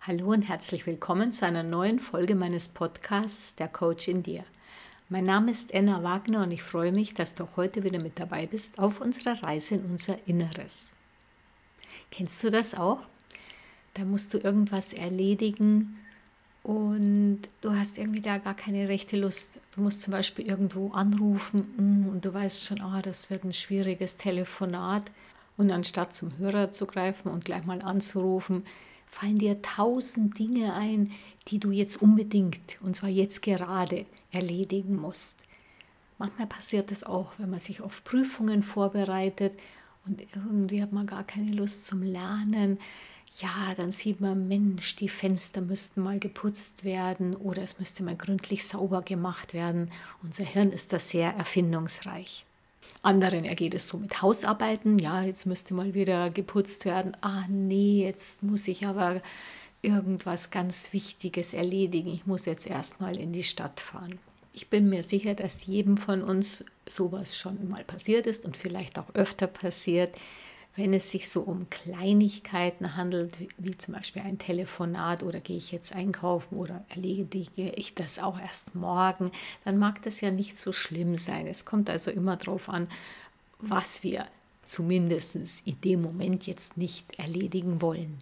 Hallo und herzlich willkommen zu einer neuen Folge meines Podcasts Der Coach in dir. Mein Name ist Enna Wagner und ich freue mich, dass du heute wieder mit dabei bist auf unserer Reise in unser Inneres. Kennst du das auch? Da musst du irgendwas erledigen und du hast irgendwie da gar keine rechte Lust. Du musst zum Beispiel irgendwo anrufen und du weißt schon, das wird ein schwieriges Telefonat. Und anstatt zum Hörer zu greifen und gleich mal anzurufen, fallen dir 1000 Dinge ein, die du jetzt unbedingt, und zwar jetzt gerade, erledigen musst. Manchmal passiert das auch, wenn man sich auf Prüfungen vorbereitet und irgendwie hat man gar keine Lust zum Lernen. Ja, dann sieht man, Mensch, die Fenster müssten mal geputzt werden oder es müsste mal gründlich sauber gemacht werden. Unser Hirn ist da sehr erfindungsreich. Anderen ergeht es so mit Hausarbeiten. Ja, jetzt müsste mal wieder geputzt werden. Nee, jetzt muss ich aber irgendwas ganz Wichtiges erledigen. Ich muss jetzt erstmal in die Stadt fahren. Ich bin mir sicher, dass jedem von uns sowas schon mal passiert ist und vielleicht auch öfter passiert, wenn es sich so um Kleinigkeiten handelt, wie zum Beispiel ein Telefonat oder gehe ich jetzt einkaufen oder erledige ich das auch erst morgen, dann mag das ja nicht so schlimm sein. Es kommt also immer darauf an, was wir zumindest in dem Moment jetzt nicht erledigen wollen.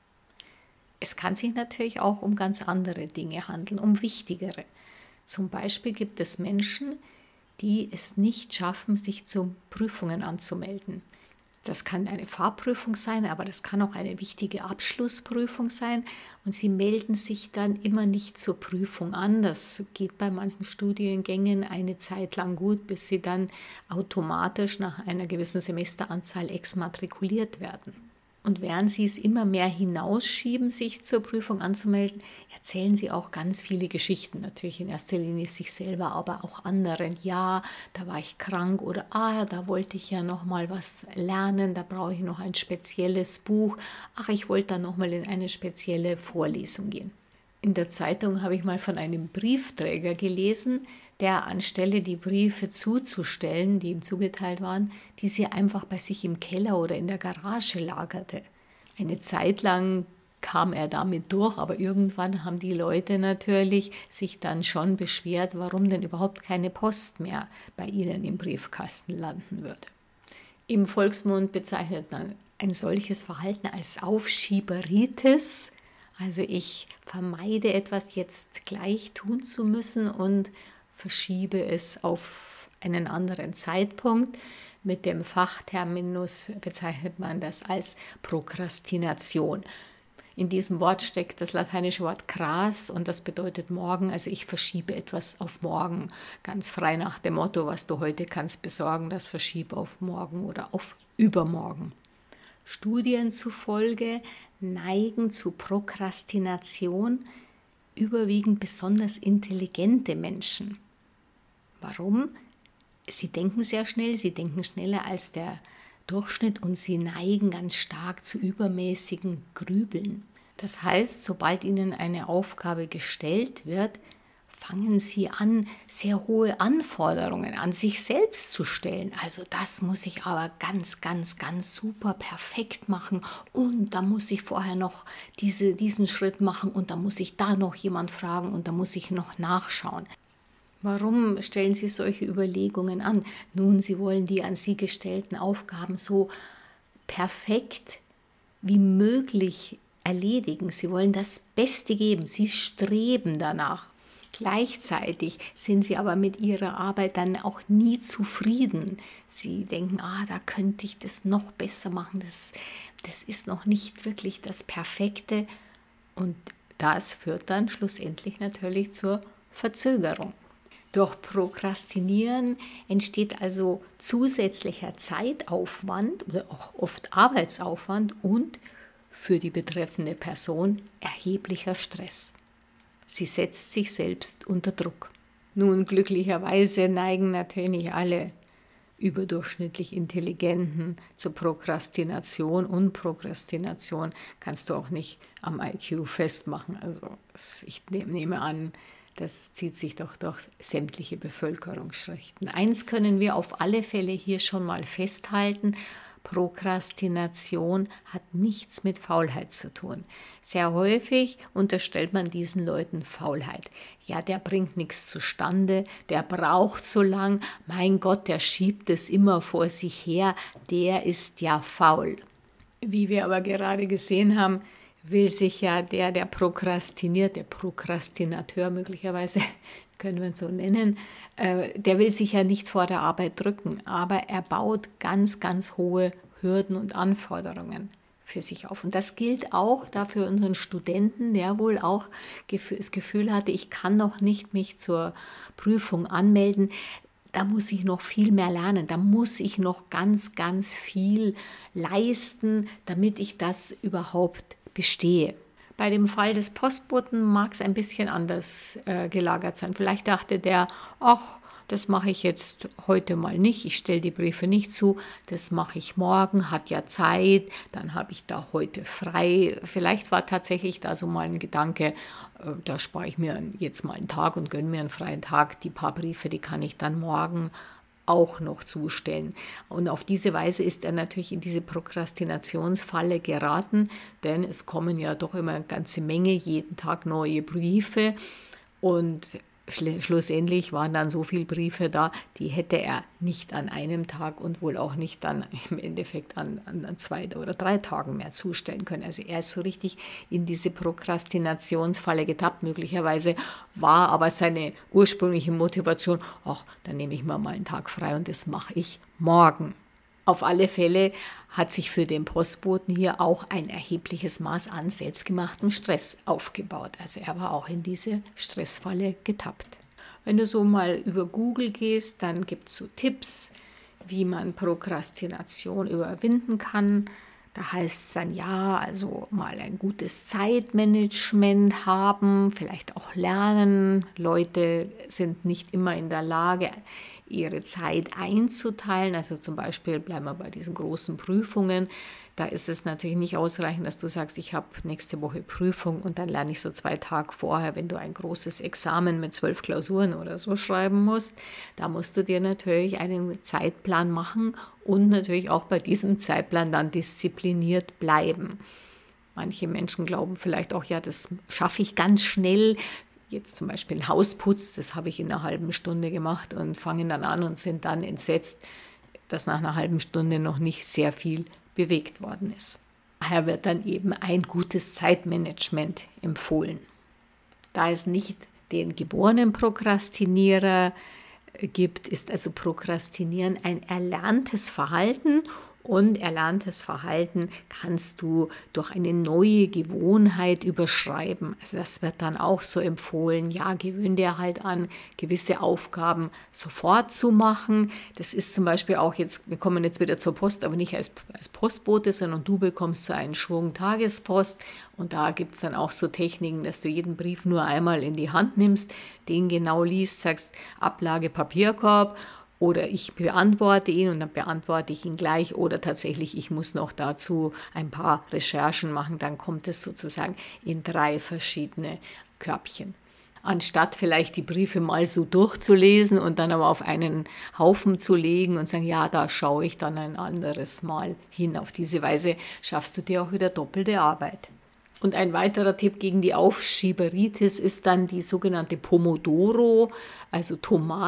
Es kann sich natürlich auch um ganz andere Dinge handeln, um wichtigere. Zum Beispiel gibt es Menschen, die es nicht schaffen, sich zu Prüfungen anzumelden. Das kann eine Fahrprüfung sein, aber das kann auch eine wichtige Abschlussprüfung sein. Und sie melden sich dann immer nicht zur Prüfung an. Das geht bei manchen Studiengängen eine Zeit lang gut, bis sie dann automatisch nach einer gewissen Semesteranzahl exmatrikuliert werden. Und während sie es immer mehr hinausschieben, sich zur Prüfung anzumelden, erzählen sie auch ganz viele Geschichten. Natürlich in erster Linie sich selber, aber auch anderen. Ja, da war ich krank oder da wollte ich ja noch mal was lernen, da brauche ich noch ein spezielles Buch. Ich wollte dann noch mal in eine spezielle Vorlesung gehen. In der Zeitung habe ich mal von einem Briefträger gelesen, der anstelle die Briefe zuzustellen, die ihm zugeteilt waren, die sie einfach bei sich im Keller oder in der Garage lagerte. Eine Zeit lang kam er damit durch, aber irgendwann haben die Leute natürlich sich dann schon beschwert, warum denn überhaupt keine Post mehr bei ihnen im Briefkasten landen würde. Im Volksmund bezeichnet man ein solches Verhalten als Aufschieberitis. Also ich vermeide etwas jetzt gleich tun zu müssen und verschiebe es auf einen anderen Zeitpunkt. Mit dem Fachterminus bezeichnet man das als Prokrastination. In diesem Wort steckt das lateinische Wort cras und das bedeutet morgen. Also ich verschiebe etwas auf morgen, ganz frei nach dem Motto, was du heute kannst besorgen, das verschiebe auf morgen oder auf übermorgen. Studien zufolge neigen zu Prokrastination überwiegend besonders intelligente Menschen. Warum? Sie denken sehr schnell, sie denken schneller als der Durchschnitt und sie neigen ganz stark zu übermäßigen Grübeln. Das heißt, sobald ihnen eine Aufgabe gestellt wird, fangen sie an, sehr hohe Anforderungen an sich selbst zu stellen. Also das muss ich aber ganz, ganz, ganz super perfekt machen und da muss ich vorher noch diesen Schritt machen und da muss ich da noch jemand fragen und da muss ich noch nachschauen. Warum stellen Sie solche Überlegungen an? Nun, Sie wollen die an Sie gestellten Aufgaben so perfekt wie möglich erledigen. Sie wollen das Beste geben. Sie streben danach. Gleichzeitig sind Sie aber mit Ihrer Arbeit dann auch nie zufrieden. Sie denken, da könnte ich das noch besser machen. Das ist noch nicht wirklich das Perfekte. Und das führt dann schlussendlich natürlich zur Verzögerung. Durch Prokrastinieren entsteht also zusätzlicher Zeitaufwand oder auch oft Arbeitsaufwand und für die betreffende Person erheblicher Stress. Sie setzt sich selbst unter Druck. Nun, glücklicherweise neigen natürlich nicht alle überdurchschnittlich Intelligenten zur Prokrastination und Prokrastination kannst du auch nicht am IQ festmachen. Also ich nehme an, das zieht sich doch durch sämtliche Bevölkerungsschichten. Eins können wir auf alle Fälle hier schon mal festhalten: Prokrastination hat nichts mit Faulheit zu tun. Sehr häufig unterstellt man diesen Leuten Faulheit. Ja, der bringt nichts zustande, der braucht so lang, mein Gott, der schiebt es immer vor sich her, der ist ja faul. Wie wir aber gerade gesehen haben, will sich ja der prokrastiniert, der Prokrastinateur möglicherweise, können wir ihn so nennen, der will sich ja nicht vor der Arbeit drücken, aber er baut ganz, ganz hohe Hürden und Anforderungen für sich auf. Und das gilt auch da für unseren Studenten, der wohl auch das Gefühl hatte, ich kann noch nicht mich zur Prüfung anmelden. Da muss ich noch viel mehr lernen, da muss ich noch ganz, ganz viel leisten, damit ich das überhaupt bestehe. Bei dem Fall des Postboten mag es ein bisschen anders gelagert sein. Vielleicht dachte der, ach, das mache ich jetzt heute mal nicht, ich stelle die Briefe nicht zu, das mache ich morgen, hat ja Zeit, dann habe ich da heute frei. Vielleicht war tatsächlich da so mal ein Gedanke, da spare ich mir jetzt mal einen Tag und gönne mir einen freien Tag. Die paar Briefe, die kann ich dann morgen auch noch zustellen. Und auf diese Weise ist er natürlich in diese Prokrastinationsfalle geraten, denn es kommen ja doch immer eine ganze Menge, jeden Tag neue Briefe und schlussendlich waren dann so viele Briefe da, die hätte er nicht an einem Tag und wohl auch nicht dann im Endeffekt an 2 oder 3 Tagen mehr zustellen können. Also er ist so richtig in diese Prokrastinationsfalle getappt. Möglicherweise war aber seine ursprüngliche Motivation, ach, dann nehme ich mir mal einen Tag frei und das mache ich morgen. Auf alle Fälle hat sich für den Postboten hier auch ein erhebliches Maß an selbstgemachtem Stress aufgebaut. Also er war auch in diese Stressfalle getappt. Wenn du so mal über Google gehst, dann gibt es so Tipps, wie man Prokrastination überwinden kann. Da heißt es dann, ja, also mal ein gutes Zeitmanagement haben, vielleicht auch lernen. Leute sind nicht immer in der Lage, ihre Zeit einzuteilen. Also zum Beispiel bleiben wir bei diesen großen Prüfungen. Da ist es natürlich nicht ausreichend, dass du sagst, ich habe nächste Woche Prüfung und dann lerne ich so 2 Tage vorher, wenn du ein großes Examen mit 12 Klausuren oder so schreiben musst. Da musst du dir natürlich einen Zeitplan machen und natürlich auch bei diesem Zeitplan dann diszipliniert bleiben. Manche Menschen glauben vielleicht auch, ja, das schaffe ich ganz schnell. Jetzt zum Beispiel Hausputz, das habe ich in einer halben Stunde gemacht und fangen dann an und sind dann entsetzt, dass nach einer halben Stunde noch nicht sehr viel bewegt worden ist. Daher wird dann eben ein gutes Zeitmanagement empfohlen. Da es nicht den geborenen Prokrastinierer gibt, ist also Prokrastinieren ein erlerntes Verhalten. Und erlerntes Verhalten kannst du durch eine neue Gewohnheit überschreiben. Also das wird dann auch so empfohlen, ja, gewöhn dir halt an, gewisse Aufgaben sofort zu machen. Das ist zum Beispiel auch jetzt, wir kommen jetzt wieder zur Post, aber nicht als Postbote, sondern du bekommst so einen Schwung Tagespost. Und da gibt es dann auch so Techniken, dass du jeden Brief nur einmal in die Hand nimmst, den genau liest, sagst Ablage Papierkorb, oder ich beantworte ihn und dann beantworte ich ihn gleich oder tatsächlich, ich muss noch dazu ein paar Recherchen machen, dann kommt es sozusagen in 3 verschiedene Körbchen. Anstatt vielleicht die Briefe mal so durchzulesen und dann aber auf einen Haufen zu legen und sagen, ja, da schaue ich dann ein anderes Mal hin. Auf diese Weise schaffst du dir auch wieder doppelte Arbeit. Und ein weiterer Tipp gegen die Aufschieberitis ist dann die sogenannte Pomodoro, also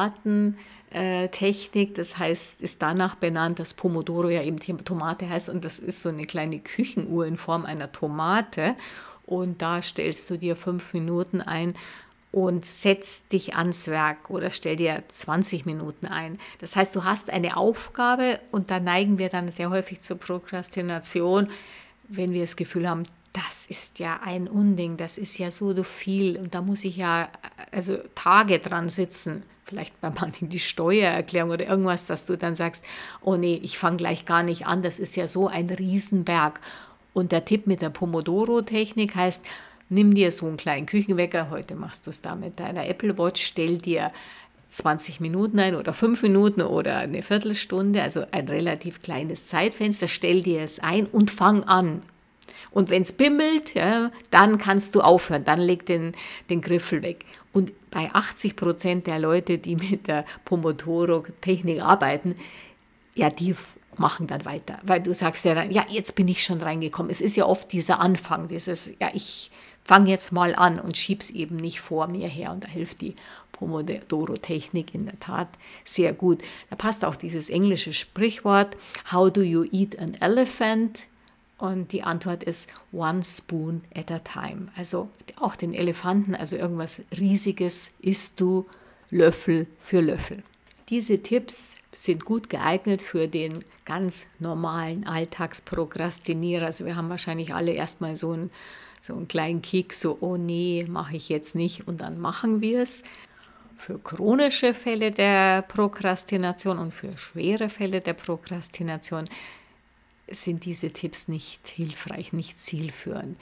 Tomatentechnik. Das heißt, ist danach benannt, dass Pomodoro ja eben Tomate heißt und das ist so eine kleine Küchenuhr in Form einer Tomate. Und da stellst du dir 5 Minuten ein und setzt dich ans Werk oder stell dir 20 Minuten ein. Das heißt, du hast eine Aufgabe und da neigen wir dann sehr häufig zur Prokrastination, wenn wir das Gefühl haben, das ist ja ein Unding, das ist ja so viel und da muss ich ja also Tage dran sitzen. Vielleicht bei manchen die Steuererklärung oder irgendwas, dass du dann sagst, oh nee, ich fange gleich gar nicht an, das ist ja so ein Riesenberg. Und der Tipp mit der Pomodoro-Technik heißt, nimm dir so einen kleinen Küchenwecker, heute machst du es da mit deiner Apple Watch, stell dir 20 Minuten ein oder 5 Minuten oder eine Viertelstunde, also ein relativ kleines Zeitfenster, stell dir es ein und fang an. Und wenn es bimmelt, ja, dann kannst du aufhören, dann leg den Griffel weg. Und bei 80% der Leute, die mit der Pomodoro-Technik arbeiten, ja, die machen dann weiter, weil du sagst ja dann, ja, jetzt bin ich schon reingekommen. Es ist ja oft dieser Anfang, dieses, ja, ich fange jetzt mal an und schieb's eben nicht vor mir her, und da hilft die Pomodoro-Technik in der Tat sehr gut. Da passt auch dieses englische Sprichwort, how do you eat an elephant? Und die Antwort ist one spoon at a time. Also auch den Elefanten, also irgendwas Riesiges, isst du Löffel für Löffel. Diese Tipps sind gut geeignet für den ganz normalen Alltagsprokrastinierer. Also wir haben wahrscheinlich alle erstmal so einen kleinen Kick, so, oh nee, mache ich jetzt nicht, und dann machen wir es. Für chronische Fälle der Prokrastination und für schwere Fälle der Prokrastination sind diese Tipps nicht hilfreich, nicht zielführend.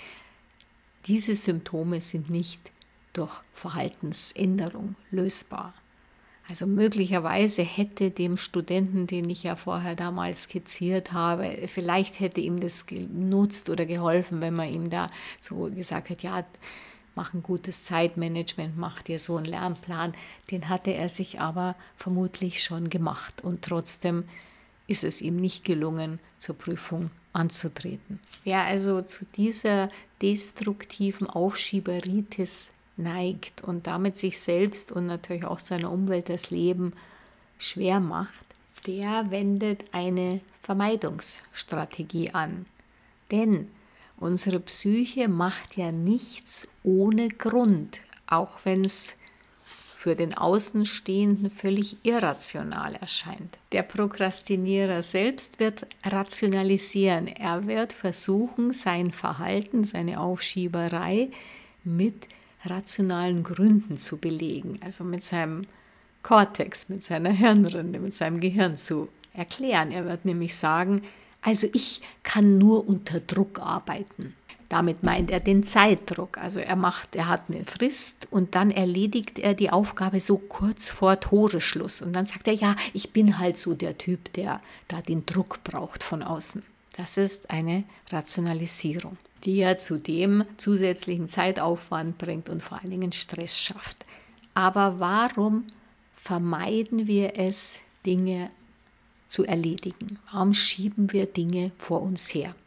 Diese Symptome sind nicht durch Verhaltensänderung lösbar. Also möglicherweise hätte dem Studenten, den ich ja vorher damals skizziert habe, vielleicht hätte ihm das genutzt oder geholfen, wenn man ihm da so gesagt hat, ja, mach ein gutes Zeitmanagement, mach dir so einen Lernplan. Den hatte er sich aber vermutlich schon gemacht, und trotzdem ist es ihm nicht gelungen, zur Prüfung anzutreten. Wer also zu dieser destruktiven Aufschieberitis neigt und damit sich selbst und natürlich auch seiner Umwelt das Leben schwer macht, der wendet eine Vermeidungsstrategie an. Denn unsere Psyche macht ja nichts ohne Grund, auch wenn es für den Außenstehenden völlig irrational erscheint. Der Prokrastinierer selbst wird rationalisieren. Er wird versuchen, sein Verhalten, seine Aufschieberei mit rationalen Gründen zu belegen, also mit seinem Kortex, mit seiner Hirnrinde, mit seinem Gehirn zu erklären. Er wird nämlich sagen, also ich kann nur unter Druck arbeiten. Damit meint er den Zeitdruck. Also er hat eine Frist und dann erledigt er die Aufgabe so kurz vor Toreschluss. Und dann sagt er, ja, ich bin halt so der Typ, der da den Druck braucht von außen. Das ist eine Rationalisierung, die ja zudem zusätzlichen Zeitaufwand bringt und vor allen Dingen Stress schafft. Aber warum vermeiden wir es, Dinge zu erledigen? Warum schieben wir Dinge vor uns her?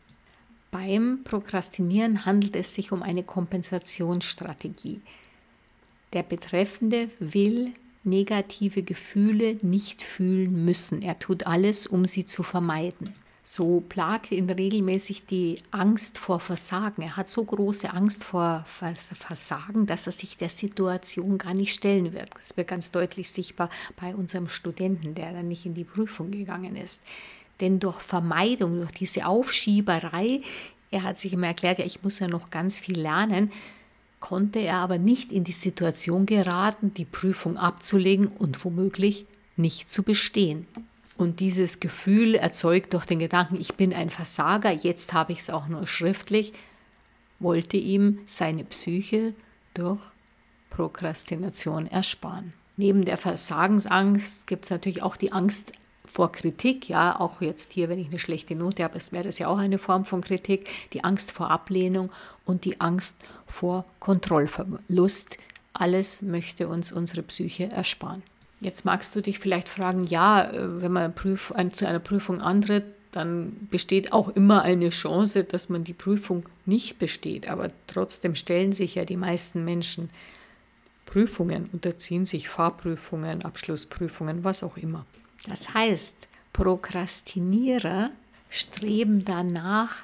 Beim Prokrastinieren handelt es sich um eine Kompensationsstrategie. Der Betreffende will negative Gefühle nicht fühlen müssen. Er tut alles, um sie zu vermeiden. So plagt ihn regelmäßig die Angst vor Versagen. Er hat so große Angst vor Versagen, dass er sich der Situation gar nicht stellen wird. Das wird ganz deutlich sichtbar bei unserem Studenten, der dann nicht in die Prüfung gegangen ist. Denn durch Vermeidung, durch diese Aufschieberei, er hat sich immer erklärt, ja, ich muss ja noch ganz viel lernen, konnte er aber nicht in die Situation geraten, die Prüfung abzulegen und womöglich nicht zu bestehen. Und dieses Gefühl erzeugt durch den Gedanken, ich bin ein Versager, jetzt habe ich es auch nur schriftlich, wollte ihm seine Psyche durch Prokrastination ersparen. Neben der Versagensangst gibt es natürlich auch die Angst vor Kritik, ja, auch jetzt hier, wenn ich eine schlechte Note habe, wäre das ja auch eine Form von Kritik, die Angst vor Ablehnung und die Angst vor Kontrollverlust. Alles möchte uns unsere Psyche ersparen. Jetzt magst du dich vielleicht fragen, ja, wenn man zu einer Prüfung antritt, dann besteht auch immer eine Chance, dass man die Prüfung nicht besteht. Aber trotzdem stellen sich ja die meisten Menschen Prüfungen, unterziehen sich Fahrprüfungen, Abschlussprüfungen, was auch immer. Das heißt, Prokrastinierer streben danach,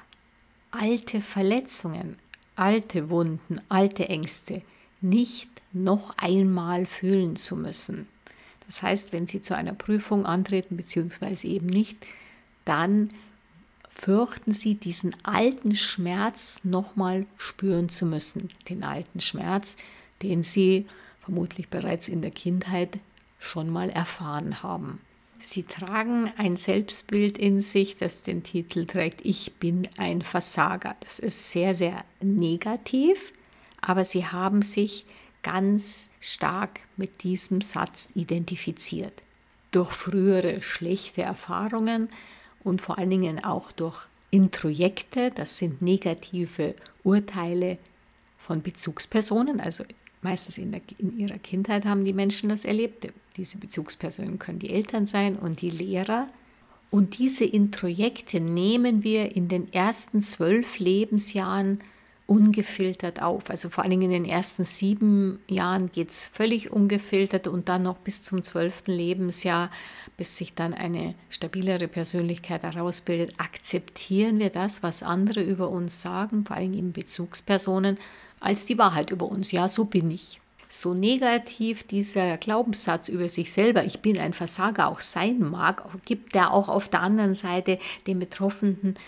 alte Verletzungen, alte Wunden, alte Ängste nicht noch einmal fühlen zu müssen. Das heißt, wenn sie zu einer Prüfung antreten, beziehungsweise eben nicht, dann fürchten sie, diesen alten Schmerz nochmal spüren zu müssen. Den alten Schmerz, den sie vermutlich bereits in der Kindheit schon mal erfahren haben. Sie tragen ein Selbstbild in sich, das den Titel trägt, ich bin ein Versager. Das ist sehr, sehr negativ, aber sie haben sich ganz stark mit diesem Satz identifiziert. Durch frühere schlechte Erfahrungen und vor allen Dingen auch durch Introjekte, das sind negative Urteile von Bezugspersonen, also meistens in ihrer Kindheit haben die Menschen das erlebt. Diese Bezugspersonen können die Eltern sein und die Lehrer. Und diese Introjekte nehmen wir in den ersten 12 Lebensjahren ungefiltert auf. Also vor allen Dingen in den ersten 7 Jahren geht es völlig ungefiltert und dann noch bis zum 12. Lebensjahr, bis sich dann eine stabilere Persönlichkeit herausbildet, akzeptieren wir das, was andere über uns sagen, vor allen Dingen Bezugspersonen, als die Wahrheit über uns. Ja, so bin ich. So negativ dieser Glaubenssatz über sich selber, ich bin ein Versager, auch sein mag, gibt der auch auf der anderen Seite den betroffenen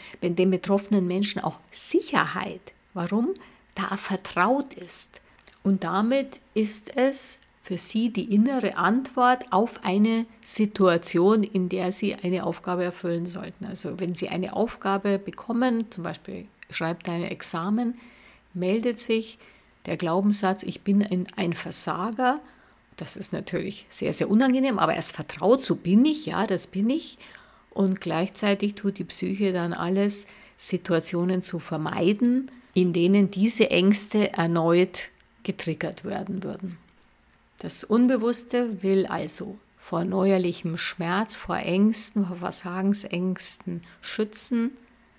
Menschen auch Sicherheit. Warum? Da er vertraut ist. Und damit ist es für sie die innere Antwort auf eine Situation, in der sie eine Aufgabe erfüllen sollten. Also wenn sie eine Aufgabe bekommen, zum Beispiel schreibt ein Examen, meldet sich der Glaubenssatz, ich bin ein Versager. Das ist natürlich sehr, sehr unangenehm, aber er ist vertraut, so bin ich, ja, das bin ich. Und gleichzeitig tut die Psyche dann alles, Situationen zu vermeiden, in denen diese Ängste erneut getriggert werden würden. Das Unbewusste will also vor neuerlichem Schmerz, vor Ängsten, vor Versagensängsten schützen,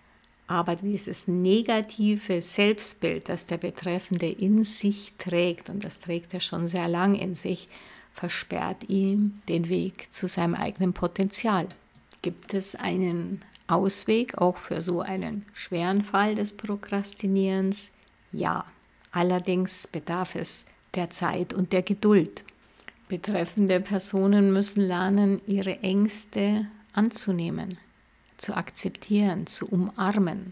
aber dieses negative Selbstbild, das der Betreffende in sich trägt, und das trägt er schon sehr lang in sich, versperrt ihm den Weg zu seinem eigenen Potenzial. Gibt es einen Ausweg auch für so einen schweren Fall des Prokrastinierens? Ja, allerdings bedarf es der Zeit und der Geduld. Betreffende Personen müssen lernen, ihre Ängste anzunehmen, zu akzeptieren, zu umarmen.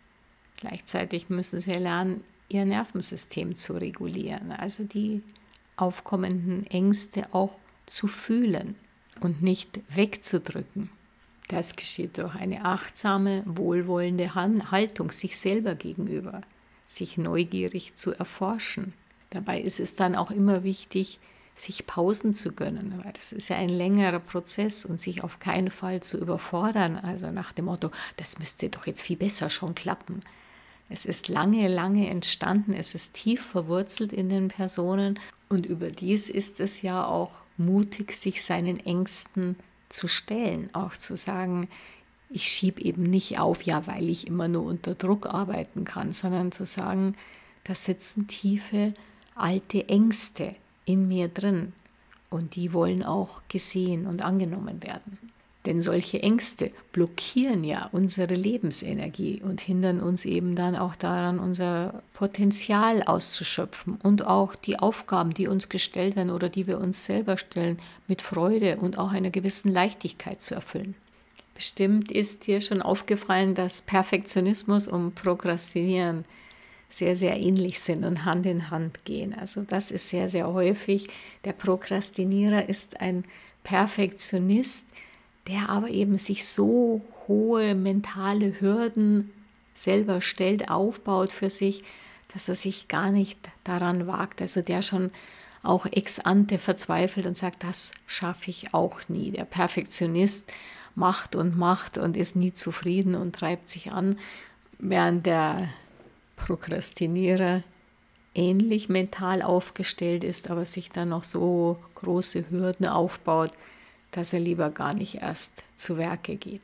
Gleichzeitig müssen sie lernen, ihr Nervensystem zu regulieren, also die aufkommenden Ängste auch zu fühlen und nicht wegzudrücken. Das geschieht durch eine achtsame, wohlwollende Haltung sich selber gegenüber, sich neugierig zu erforschen. Dabei ist es dann auch immer wichtig, sich Pausen zu gönnen, weil das ist ja ein längerer Prozess und sich auf keinen Fall zu überfordern, also nach dem Motto, das müsste doch jetzt viel besser schon klappen. Es ist lange, lange entstanden, es ist tief verwurzelt in den Personen und überdies ist es ja auch mutig, sich seinen Ängsten zu stellen, auch zu sagen, ich schiebe eben nicht auf, ja, weil ich immer nur unter Druck arbeiten kann, sondern zu sagen, da sitzen tiefe, alte Ängste in mir drin und die wollen auch gesehen und angenommen werden. Denn solche Ängste blockieren ja unsere Lebensenergie und hindern uns eben dann auch daran, unser Potenzial auszuschöpfen und auch die Aufgaben, die uns gestellt werden oder die wir uns selber stellen, mit Freude und auch einer gewissen Leichtigkeit zu erfüllen. Bestimmt ist dir schon aufgefallen, dass Perfektionismus und Prokrastinieren sehr, sehr ähnlich sind und Hand in Hand gehen. Also das ist sehr, sehr häufig. Der Prokrastinierer ist ein Perfektionist, der aber eben sich so hohe mentale Hürden selber stellt, aufbaut für sich, dass er sich gar nicht daran wagt. Also der schon auch ex ante verzweifelt und sagt, das schaffe ich auch nie. Der Perfektionist macht und ist nie zufrieden und treibt sich an, während der Prokrastinierer ähnlich mental aufgestellt ist, aber sich dann noch so große Hürden aufbaut, dass er lieber gar nicht erst zu Werke geht.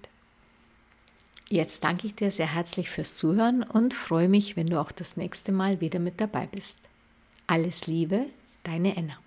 Jetzt danke ich dir sehr herzlich fürs Zuhören und freue mich, wenn du auch das nächste Mal wieder mit dabei bist. Alles Liebe, deine Enna.